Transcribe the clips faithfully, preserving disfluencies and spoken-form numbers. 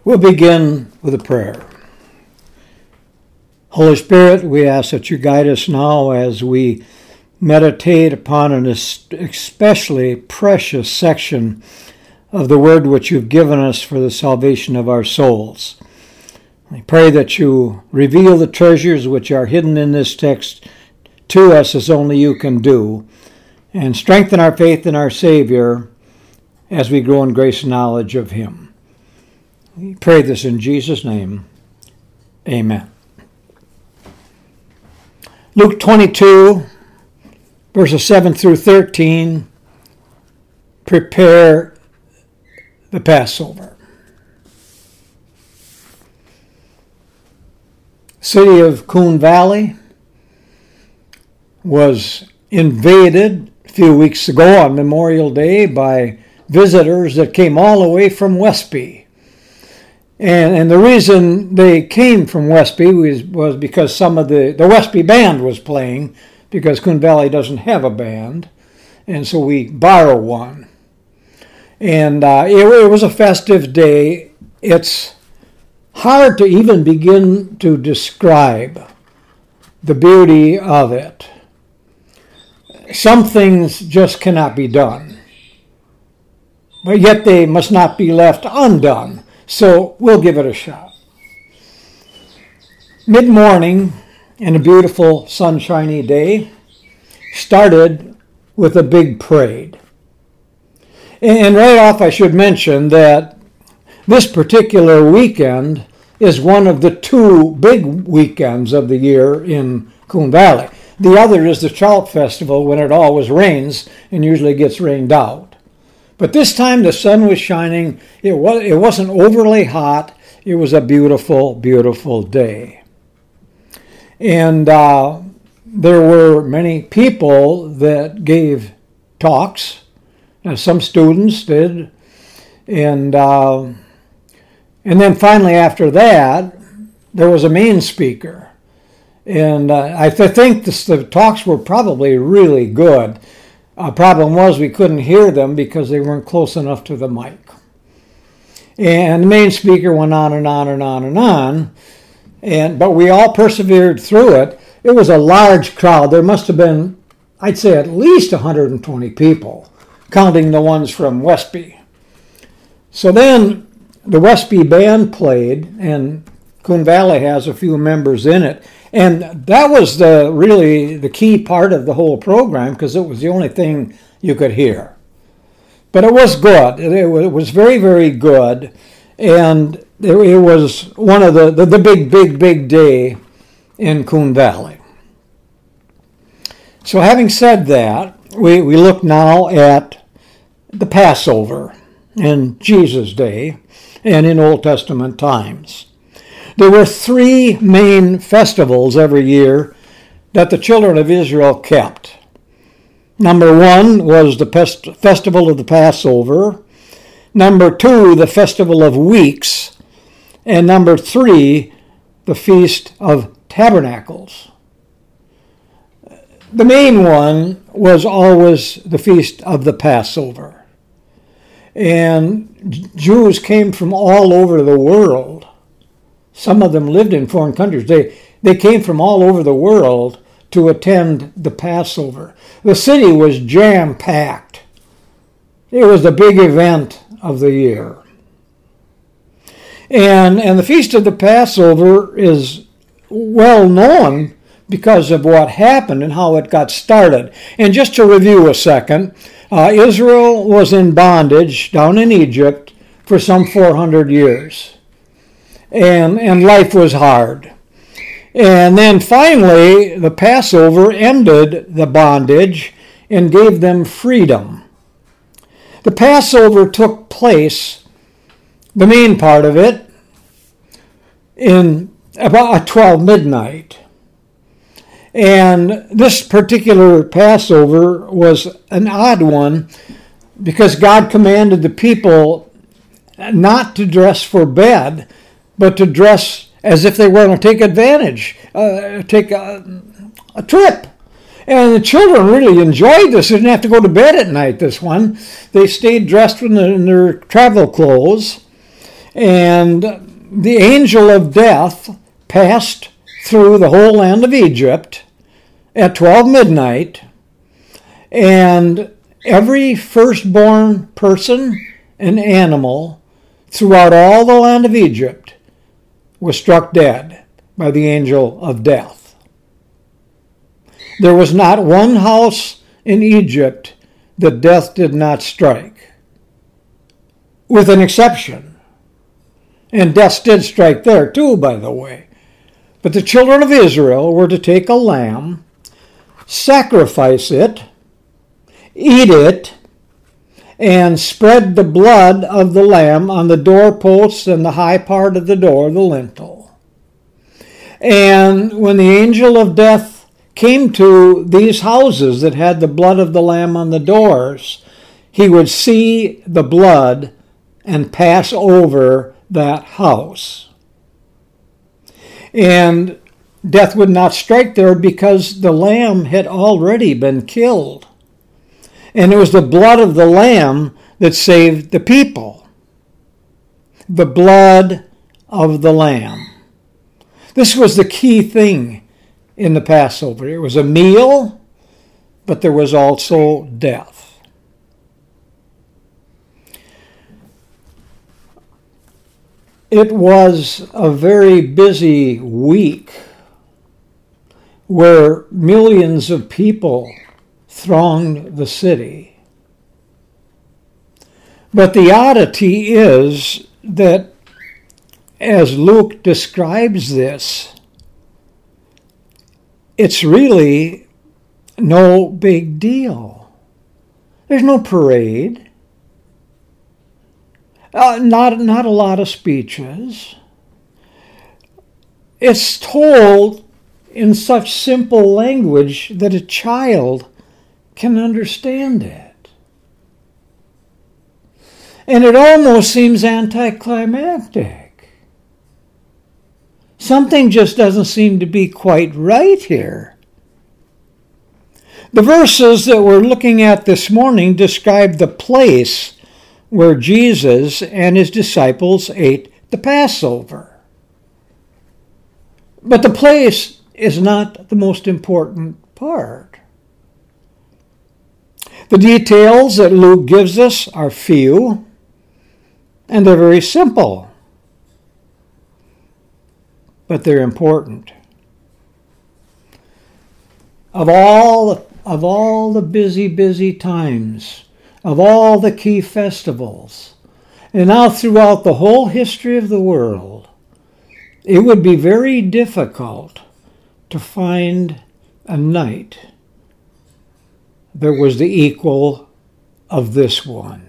We'll begin with a prayer. Holy Spirit, we ask that you guide us now as we meditate upon an especially precious section of the word which you've given us for the salvation of our souls. I pray that you reveal the treasures which are hidden in this text to us as only you can do, and strengthen our faith in our Savior as we grow in grace and knowledge of him. We pray this in Jesus' name. Amen. Luke twenty-two, verses seven through thirteen, prepare the Passover. The city of Coon Valley was invaded a few weeks ago on Memorial Day by visitors that came all the way from Westby. And, and the reason they came from Westby was, was because some of the, the Westby band was playing, because Coon Valley doesn't have a band, and so we borrow one. And uh, it, it was a festive day. It's hard to even begin to describe the beauty of it. Some things just cannot be done, but yet they must not be left undone. So we'll give it a shot. Mid-morning, and a beautiful sunshiny day, started with a big parade. And right off I should mention that this particular weekend is one of the two big weekends of the year in Coon Valley. The other is the Chalk Festival, when it always rains and usually gets rained out. But this time the sun was shining. It was, it wasn't overly hot. It was a beautiful, beautiful day. And uh, there were many people that gave talks. Now, some students did. And, uh, and then finally after that, there was a main speaker. And uh, I th- think this, the talks were probably really good. The uh, problem was we couldn't hear them because they weren't close enough to the mic. And the main speaker went on and on and on and on, and but we all persevered through it. It was a large crowd. There must have been, I'd say, at least one hundred twenty people, counting the ones from Westby. So then the Westby band played, and Coon Valley has a few members in it. And that was the really the key part of the whole program, because it was the only thing you could hear. But it was good. It was very, very good. And it was one of the, the, the big, big, big day in Coon Valley. So having said that, we, we look now at the Passover in Jesus' day and in Old Testament times. There were three main festivals every year that the children of Israel kept. Number one was the pest- festival of the Passover. Number two, the festival of weeks. And number three, the Feast of Tabernacles. The main one was always the Feast of the Passover. And Jews came from all over the world. Some of them lived in foreign countries. They, they came from all over the world to attend the Passover. The city was jam-packed. It was the big event of the year. And, and the Feast of the Passover is well known because of what happened and how it got started. And just to review a second, uh, Israel was in bondage down in Egypt for some four hundred years. And, and life was hard. And then finally, the Passover ended the bondage and gave them freedom. The Passover took place, the main part of it, in about twelve midnight. And this particular Passover was an odd one because God commanded the people not to dress for bed, but to dress as if they were going to take advantage, uh, take a, a trip. And the children really enjoyed this. They didn't have to go to bed at night, this one. They stayed dressed in, the, in their travel clothes. And the angel of death passed through the whole land of Egypt at twelve midnight, and every firstborn person and animal throughout all the land of Egypt was struck dead by the angel of death. There was not one house in Egypt that death did not strike, with an exception. And death did strike there too, by the way. But the children of Israel were to take a lamb, sacrifice it, eat it, and spread the blood of the lamb on the doorposts and the high part of the door, the lintel. And when the angel of death came to these houses that had the blood of the lamb on the doors, he would see the blood and pass over that house. And death would not strike there because the lamb had already been killed. And it was the blood of the lamb that saved the people. The blood of the lamb. This was the key thing in the Passover. It was a meal, but there was also death. It was a very busy week where millions of people thronged the city. But the oddity is that as Luke describes this, it's really no big deal. There's no parade. Uh, not, not a lot of speeches. It's told in such simple language that a child can understand it. And it almost seems anticlimactic. Something just doesn't seem to be quite right here. The verses that we're looking at this morning describe the place where Jesus and his disciples ate the Passover. But the place is not the most important part. The details that Luke gives us are few, and they're very simple, but they're important. Of all, of all the busy, busy times, of all the key festivals, and now throughout the whole history of the world, it would be very difficult to find a night that was the equal of this one.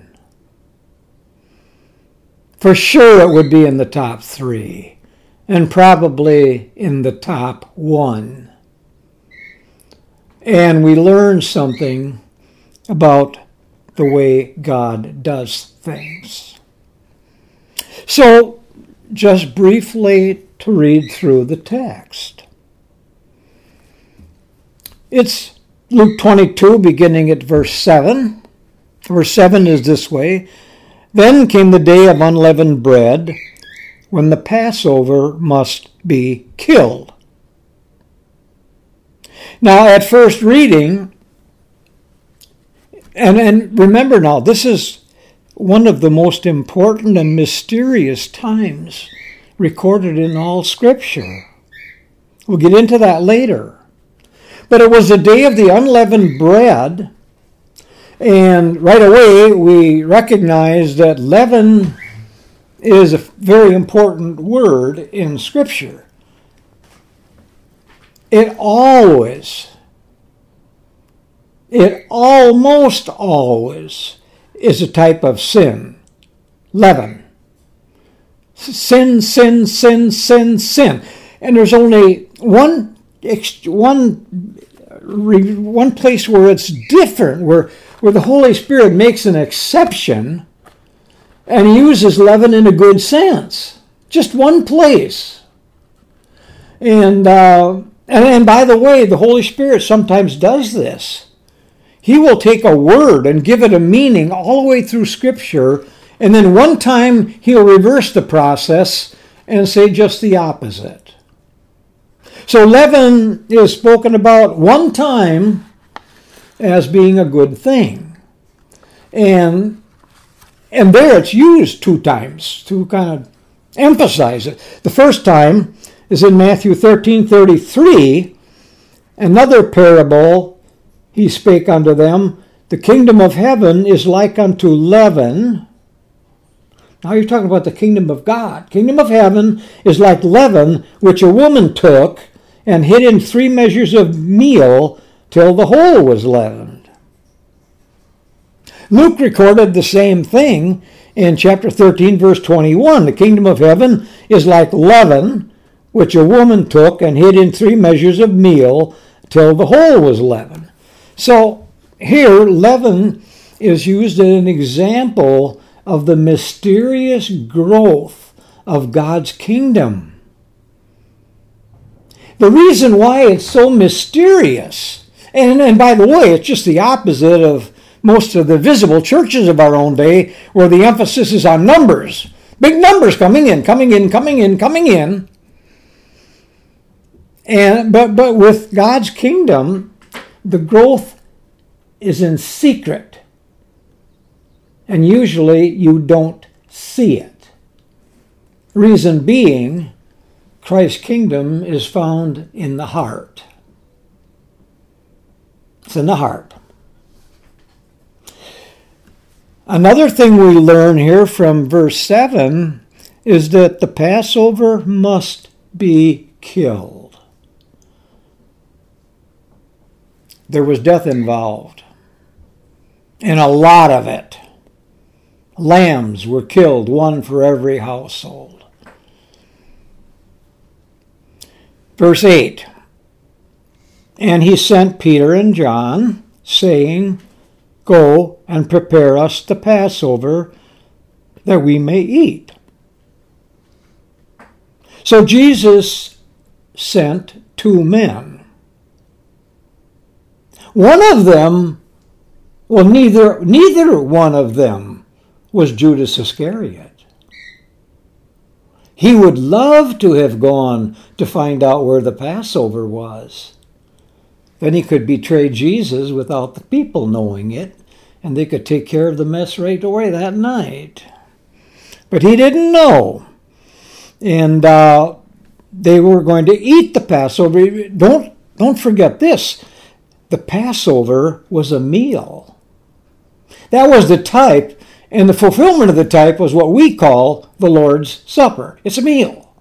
For sure it would be in the top three, and probably in the top one. And we learn something about the way God does things. So, just briefly to read through the text. It's Luke twenty-two, beginning at verse seven. Verse seven is this way: Then came the day of unleavened bread, when the Passover must be killed. Now, at first reading, And, and remember now, this is one of the most important and mysterious times recorded in all Scripture. We'll get into that later. But it was the day of the unleavened bread, and right away we recognize that leaven is a very important word in Scripture. It always It almost always is a type of sin. Leaven. Sin, sin, sin, sin, sin. And there's only one, one, one place where it's different, where, where the Holy Spirit makes an exception and he uses leaven in a good sense. Just one place. And, uh, and, and by the way, the Holy Spirit sometimes does this. He will take a word and give it a meaning all the way through Scripture, And then one time he'll reverse the process and say just the opposite. So leaven is spoken about one time as being a good thing. And, and there it's used two times to kind of emphasize it. The first time is in Matthew thirteen thirty-three, another parable he spake unto them, the kingdom of heaven is like unto leaven. Now you're talking about the kingdom of God. Kingdom of heaven is like leaven, which a woman took and hid in three measures of meal till the whole was leavened. Luke recorded the same thing in chapter thirteen, verse twenty-one. The kingdom of heaven is like leaven, which a woman took and hid in three measures of meal till the whole was leavened. So here, leaven is used as an example of the mysterious growth of God's kingdom. The reason why it's so mysterious, and, and by the way, it's just the opposite of most of the visible churches of our own day, where the emphasis is on numbers. Big numbers coming in, coming in, coming in, coming in. And but but with God's kingdom, the growth is in secret. And usually you don't see it. Reason being, Christ's kingdom is found in the heart. It's in the heart. Another thing we learn here from verse seven is that the Passover must be killed. There was death involved, and a lot of it. Lambs were killed, one for every household. Verse eight, and he sent Peter and John, saying, go and prepare us the Passover, that we may eat. So Jesus sent two men. One of them, well, neither, neither one of them was Judas Iscariot. He would love to have gone to find out where the Passover was. Then he could betray Jesus without the people knowing it, and they could take care of the mess right away that night. But he didn't know. And uh, they were going to eat the Passover. Don't, don't forget this. The Passover was a meal. That was the type, and the fulfillment of the type was what we call the Lord's Supper. It's a meal.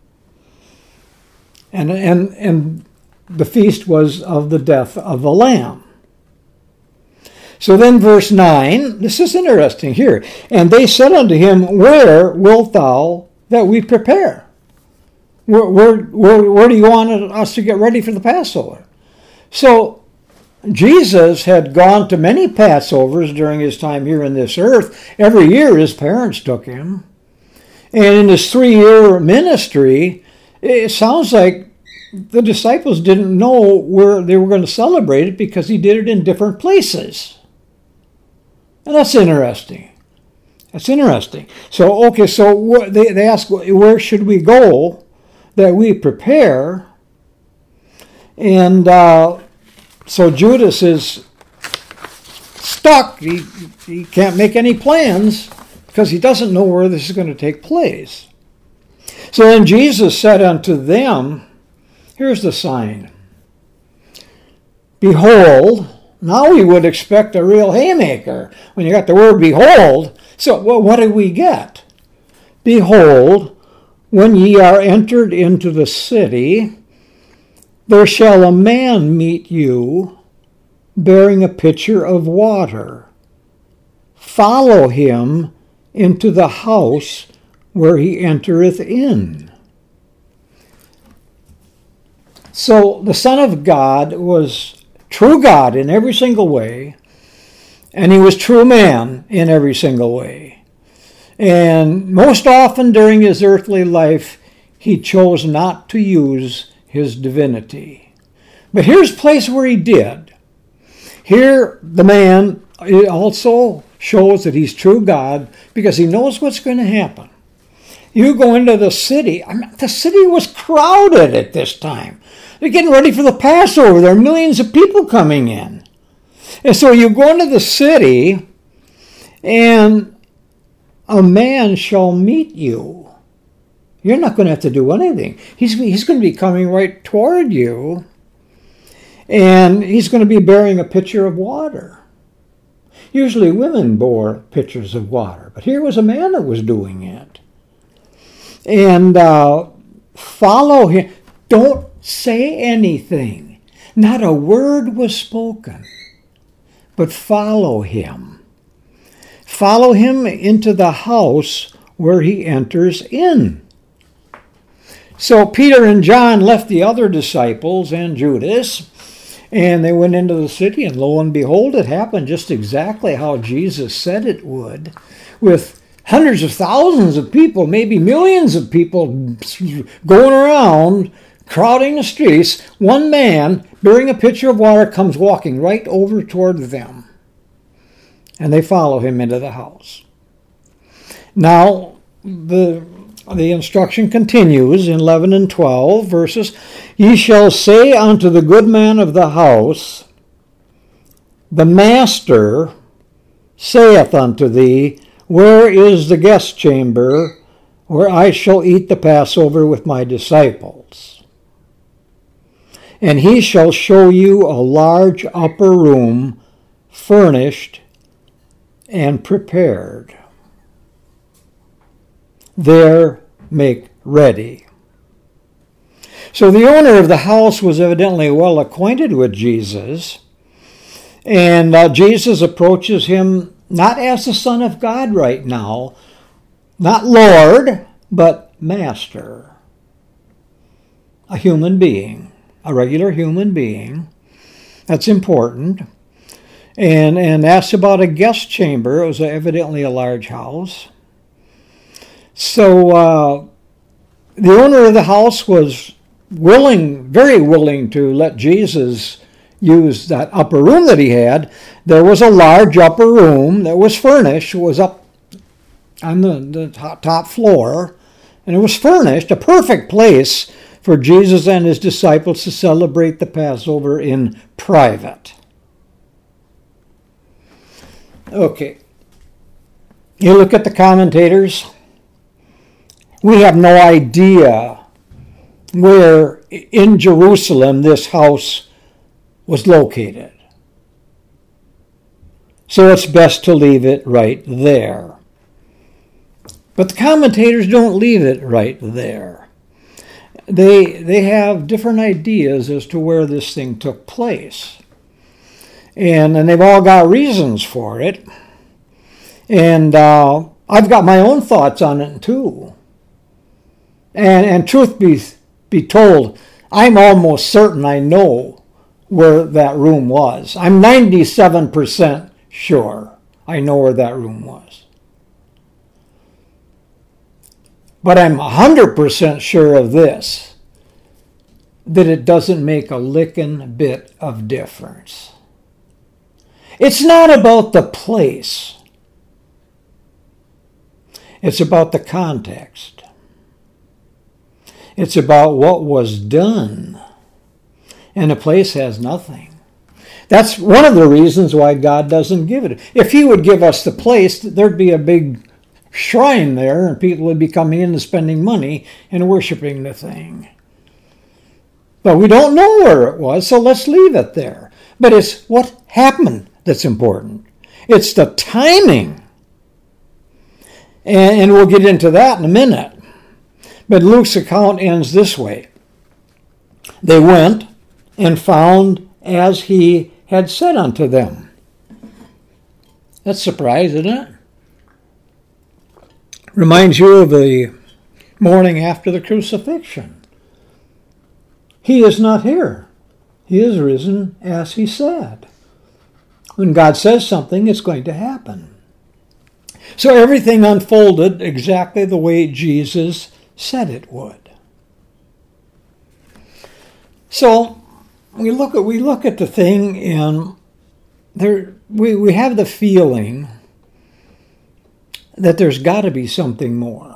And, and, and the feast was of the death of the Lamb. So then verse nine, this is interesting here. And they said unto him, where wilt thou that we prepare? Where, where, where, where do you want us to get ready for the Passover? So Jesus had gone to many Passovers during his time here in this earth. Every year his parents took him. And in his three-year ministry, it sounds like the disciples didn't know where they were going to celebrate it because he did it in different places. And that's interesting. That's interesting. So, okay, so they, they ask, where should we go that we prepare? And uh, so Judas is stuck. He, he can't make any plans because he doesn't know where this is going to take place. So then Jesus said unto them, here's the sign. Behold, now we would expect a real haymaker when you got the word behold. So well, what do we get? Behold, when ye are entered into the city, there shall a man meet you, bearing a pitcher of water. Follow him into the house where he entereth in. So the Son of God was true God in every single way, and he was true man in every single way. And most often during his earthly life, he chose not to use his divinity. But here's a place where he did. Here, the man also shows that he's true God because he knows what's going to happen. You go into the city. I mean, the city was crowded at this time. They're getting ready for the Passover. There are millions of people coming in. And so you go into the city, and a man shall meet you. You're not going to have to do anything. He's, he's going to be coming right toward you, and he's going to be bearing a pitcher of water. Usually women bore pitchers of water, but here was a man that was doing it. And uh, follow him. Don't say anything. Not a word was spoken, but follow him. Follow him into the house where he enters in. So Peter and John left the other disciples and Judas, and they went into the city, and lo and behold, it happened just exactly how Jesus said it would, with hundreds of thousands of people, maybe millions of people going around, crowding the streets. One man, bearing a pitcher of water, comes walking right over toward them, and they follow him into the house. Now, the The instruction continues in eleven and twelve verses. Ye shall say unto the good man of the house, the master saith unto thee, where is the guest chamber where I shall eat the Passover with my disciples? And he shall show you a large upper room, furnished and prepared. There make ready. So the owner of the house was evidently well acquainted with Jesus, and uh, Jesus approaches him not as the Son of God right now, not Lord, but Master, a human being, a regular human being. That's important. And, and asks about a guest chamber. It was evidently a large house. So uh, the owner of the house was willing, very willing to let Jesus use that upper room that he had. There was a large upper room that was furnished. It was up on the, the top, top floor, and it was furnished, a perfect place for Jesus and his disciples to celebrate the Passover in private. Okay. You look at the commentators. We have no idea where in Jerusalem this house was located. So it's best to leave it right there. But the commentators don't leave it right there. They, they have different ideas as to where this thing took place. And, and they've all got reasons for it. And uh, I've got my own thoughts on it too. And, and truth be, be told, I'm almost certain I know where that room was. I'm ninety-seven percent sure I know where that room was. But I'm one hundred percent sure of this, that it doesn't make a lickin' bit of difference. It's not about the place. It's about the context. It's about what was done. And the place has nothing. That's one of the reasons why God doesn't give it. If he would give us the place, there'd be a big shrine there, and people would be coming in and spending money and worshiping the thing. But we don't know where it was, so let's leave it there. But it's what happened that's important. It's the timing. And, and we'll get into that in a minute. But Luke's account ends this way. They went and found as he had said unto them. That's surprising, isn't it? Reminds you of the morning after the crucifixion. He is not here. He is risen as he said. When God says something, it's going to happen. So everything unfolded exactly the way Jesus said it would. So we look at we look at the thing, and there we, we have the feeling that there's got to be something more.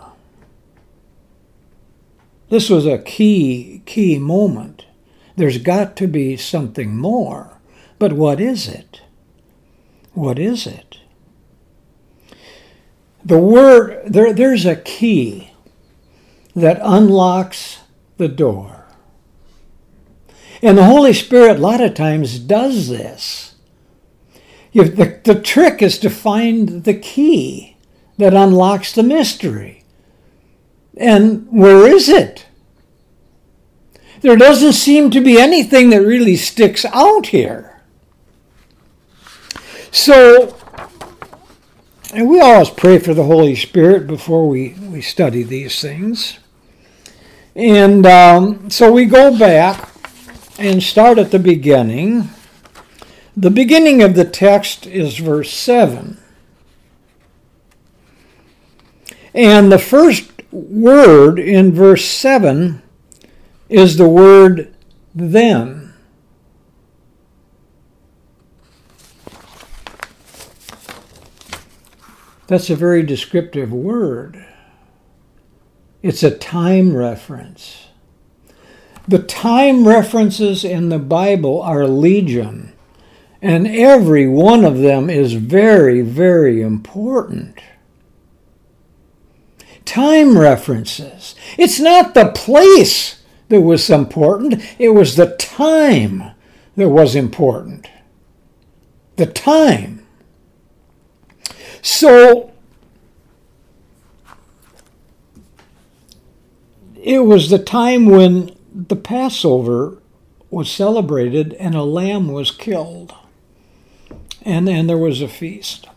This was a key, key moment. There's got to be something more. But what is it? What is it? The word, there, there's a key that unlocks the door. And the Holy Spirit a lot of times does this. You, the, the trick is to find the key that unlocks the mystery. And where is it? There doesn't seem to be anything that really sticks out here. So, and we always pray for the Holy Spirit before we, we study these things. And um, so we go back and start at the beginning. The beginning of the text is verse seven. And the first word in verse seven is the word then. That's a very descriptive word. It's a time reference. The time references in the Bible are legion, and every one of them is very, very important. Time references. It's not the place that was important, it was the time that was important. The time. So, it was the time when the Passover was celebrated and a lamb was killed. And then there was a feast.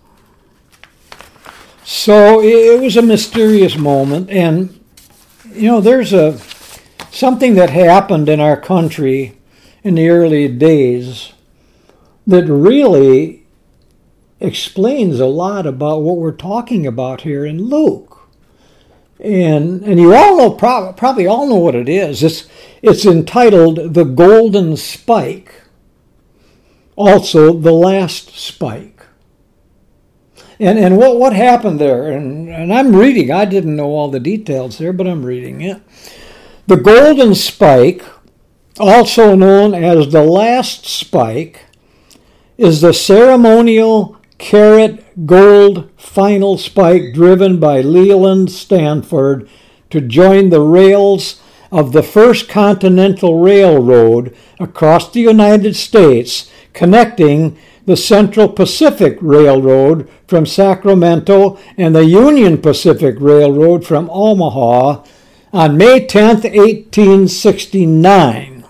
So it was a mysterious moment. And, you know, there's a something that happened in our country in the early days that really explains a lot about what we're talking about here in Luke. And and you all know, probably all know what it is. It's, it's entitled The Golden Spike. Also, The Last Spike. And and what, what happened there? And, and I'm reading. I didn't know all the details there, but I'm reading it. The Golden Spike, also known as The Last Spike, is the ceremonial carat gold final spike driven by Leland Stanford to join the rails of the First Continental Railroad across the United States, connecting the Central Pacific Railroad from Sacramento and the Union Pacific Railroad from Omaha on May tenth, eighteen sixty-nine,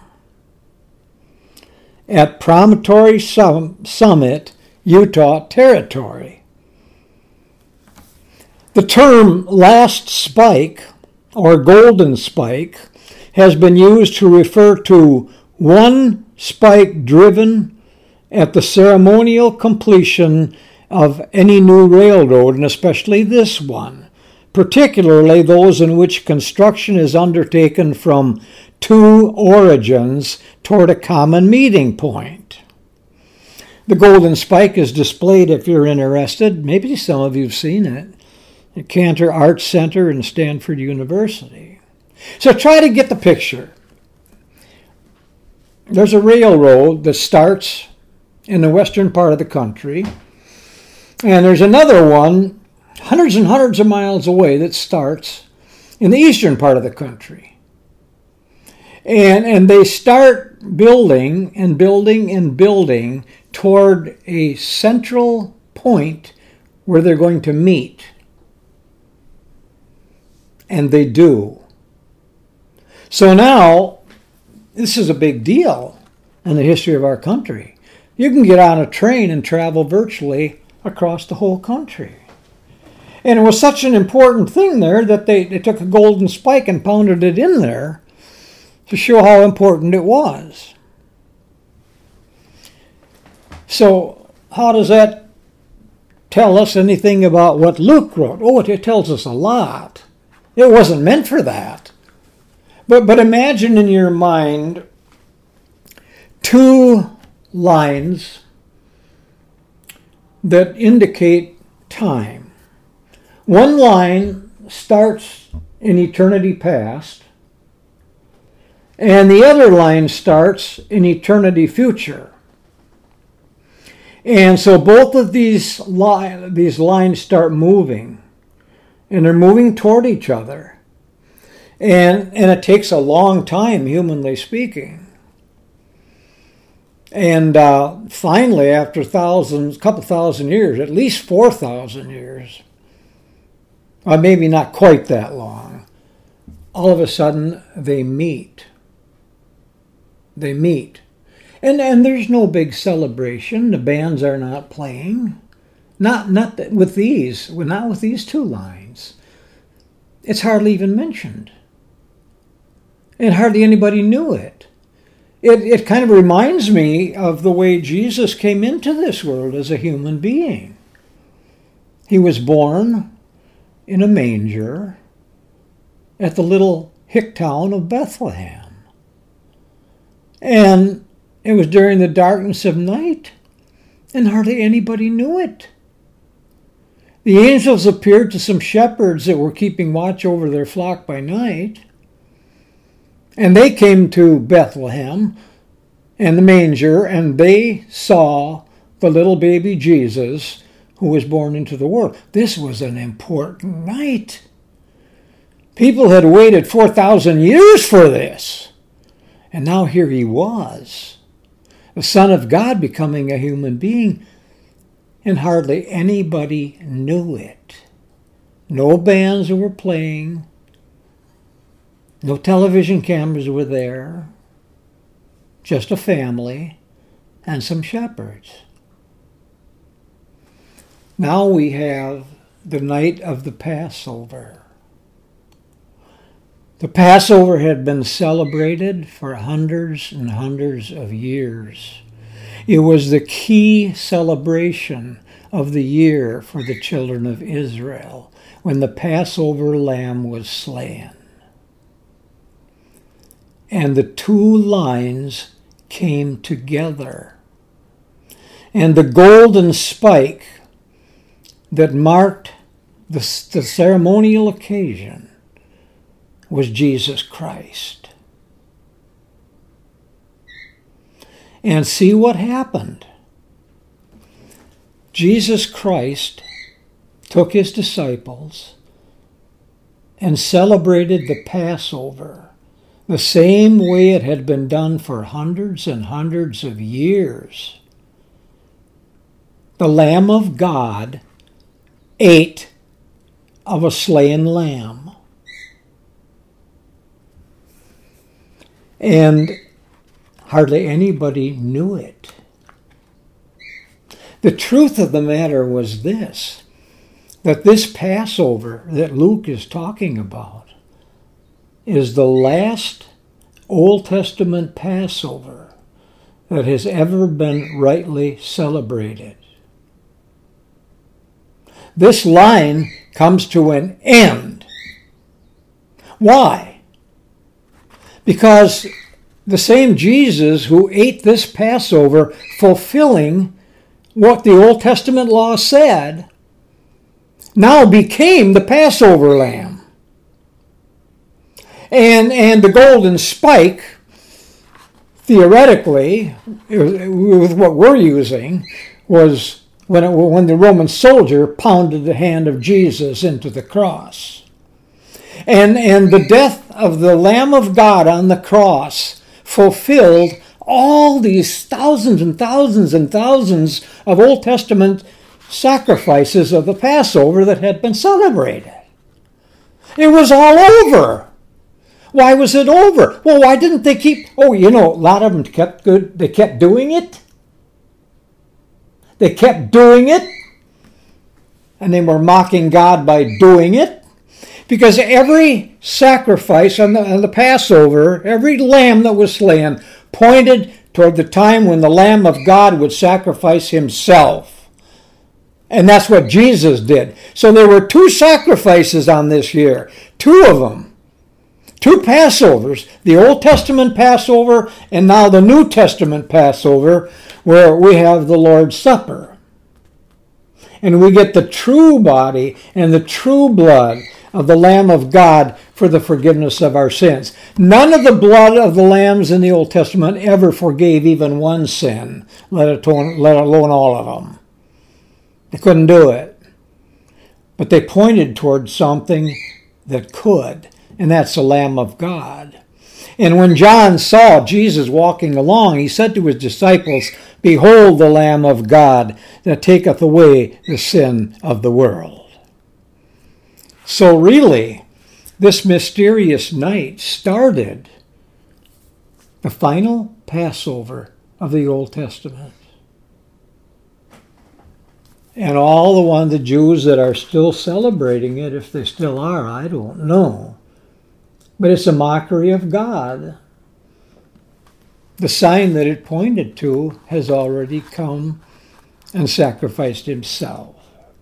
at Promontory Summit, Utah Territory. The term last spike, or golden spike, has been used to refer to one spike driven at the ceremonial completion of any new railroad, and especially this one, particularly those in which construction is undertaken from two origins toward a common meeting point. The golden spike is displayed, if you're interested, maybe some of you have seen it, at Cantor Arts Center and Stanford University. So try to get the picture. There's a railroad that starts in the western part of the country, and there's another one hundreds and hundreds of miles away that starts in the eastern part of the country. And, and they start building and building and building toward a central point where they're going to meet. And they do. So now, this is a big deal in the history of our country. You can get on a train and travel virtually across the whole country. And it was such an important thing there that they, they took a golden spike and pounded it in there to show how important it was. So how does that tell us anything about what Luke wrote? Oh, it tells us a lot. It wasn't meant for that. But, but imagine in your mind two lines that indicate time. One line starts in eternity past, and the other line starts in eternity future. And so both of these, li- these lines start moving, and they're moving toward each other. And, and it takes a long time, humanly speaking. And uh, finally, after thousands, a couple thousand years, at least four thousand years, or maybe not quite that long, all of a sudden they meet. They meet. And and there's no big celebration. The bands are not playing. Not not th- with these, not with these two lines. It's hardly even mentioned. And hardly anybody knew it. It it kind of reminds me of the way Jesus came into this world as a human being. He was born in a manger at the little hick town of Bethlehem. And it was during the darkness of night, and hardly anybody knew it. The angels appeared to some shepherds that were keeping watch over their flock by night, and they came to Bethlehem and the manger, and they saw the little baby Jesus who was born into the world. This was an important night. People had waited four thousand years for this, and now here he was. The Son of God becoming a human being, and hardly anybody knew it. No bands were playing. No television cameras were there. Just a family and some shepherds. Now we have the night of the Passover. The Passover had been celebrated for hundreds and hundreds of years. It was the key celebration of the year for the children of Israel when the Passover lamb was slain. And the two lines came together. And the golden spike that marked the, the ceremonial occasion was Jesus Christ. And see what happened. Jesus Christ took his disciples and celebrated the Passover the same way it had been done for hundreds and hundreds of years. The Lamb of God ate of a slain lamb. And hardly anybody knew it. The truth of the matter was this, that this Passover that Luke is talking about is the last Old Testament Passover that has ever been rightly celebrated. This line comes to an end. Why? Because the same Jesus who ate this Passover, fulfilling what the Old Testament law said, now became the Passover lamb. And, and the golden spike, theoretically, with what we're using, was when, it, when the Roman soldier pounded the hand of Jesus into the cross. And, and the death of the Lamb of God on the cross fulfilled all these thousands and thousands and thousands of Old Testament sacrifices of the Passover that had been celebrated. It was all over. Why was it over? Well, why didn't they keep... Oh, you know, a lot of them kept good. They kept doing it. They kept doing it. And they were mocking God by doing it. Because every sacrifice on the, on the Passover, every lamb that was slain, pointed toward the time when the Lamb of God would sacrifice himself. And that's what Jesus did. So there were two sacrifices on this year. Two of them. Two Passovers. The Old Testament Passover and now the New Testament Passover, where we have the Lord's Supper. and we get the true body and the true blood of the Lamb of God for the forgiveness of our sins. None of the blood of the lambs in the Old Testament ever forgave even one sin, let alone, let alone all of them. They couldn't do it. But they pointed towards something that could, and that's the Lamb of God. And when John saw Jesus walking along, he said to his disciples, "Behold the Lamb of God that taketh away the sin of the world." So really, this mysterious night started the final Passover of the Old Testament. And all the one, the Jews that are still celebrating it, if they still are, I don't know. But it's a mockery of God. The sign that it pointed to has already come and sacrificed himself.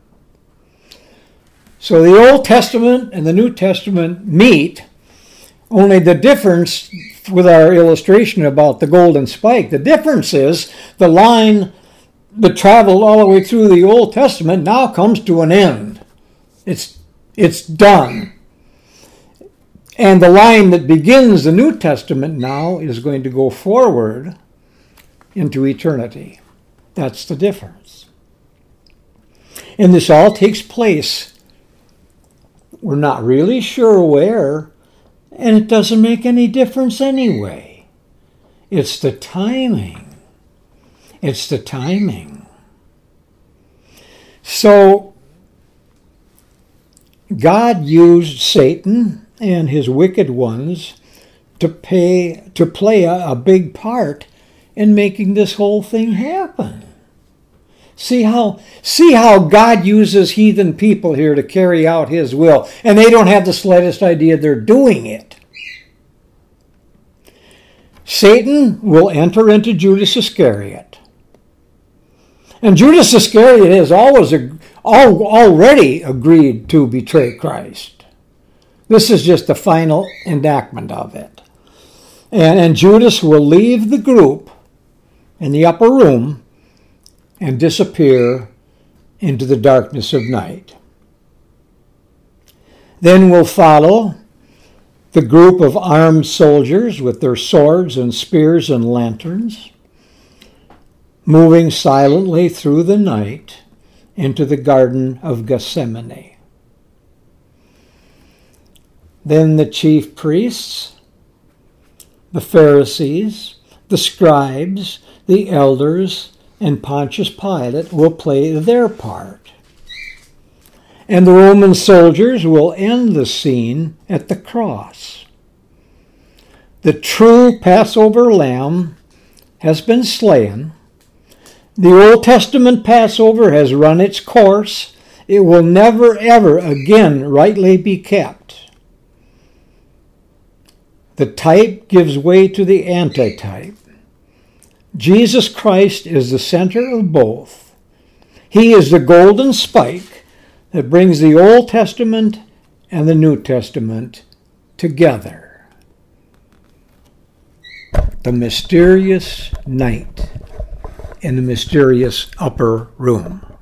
So the Old Testament and the New Testament meet, only the difference with our illustration about the golden spike, the difference is the line that traveled all the way through the Old Testament now comes to an end. It's, it's done. And the line that begins the New Testament now is going to go forward into eternity. That's the difference. And this all takes place, we're not really sure where, and it doesn't make any difference anyway. It's the timing. It's the timing. So, God used Satan and his wicked ones to pay to play a, a big part in making this whole thing happen. See how see how God uses heathen people here to carry out his will, and they don't have the slightest idea they're doing it. Satan will enter into Judas Iscariot. And Judas Iscariot has always al- already agreed to betray Christ. This is just the final enactment of it. And, and Judas will leave the group in the upper room and disappear into the darkness of night. Then will follow the group of armed soldiers with their swords and spears and lanterns, moving silently through the night into the Garden of Gethsemane. Then the chief priests, the Pharisees, the scribes, the elders, and Pontius Pilate will play their part. And the Roman soldiers will end the scene at the cross. The true Passover lamb has been slain. The Old Testament Passover has run its course. It will never, ever again rightly be kept. The type gives way to the antitype. Jesus Christ is the center of both. He is the golden spike that brings the Old Testament and the New Testament together. The mysterious night in the mysterious upper room.